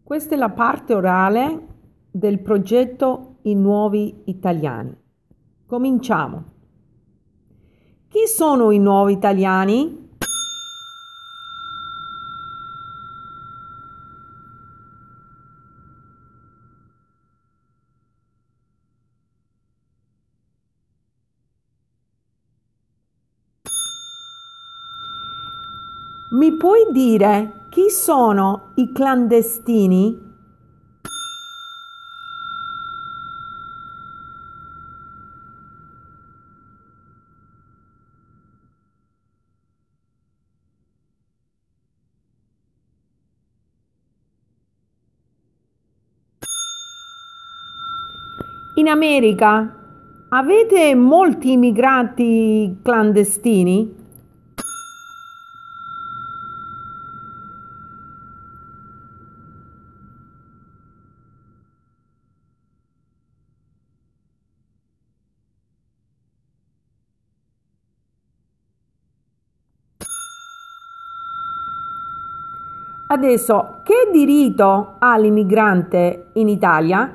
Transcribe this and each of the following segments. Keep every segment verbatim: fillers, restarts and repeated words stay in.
Questa è la parte orale del progetto I Nuovi Italiani. Cominciamo. Chi sono i nuovi italiani? Mi puoi dire chi sono i clandestini? In America avete molti immigrati clandestini? Adesso, che diritto ha l'immigrante in Italia?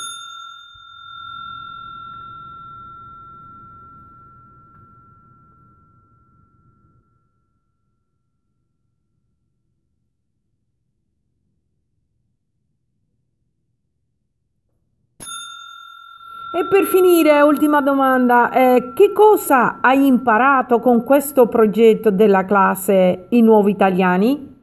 E per finire, ultima domanda, eh, che cosa hai imparato con questo progetto della classe I Nuovi Italiani?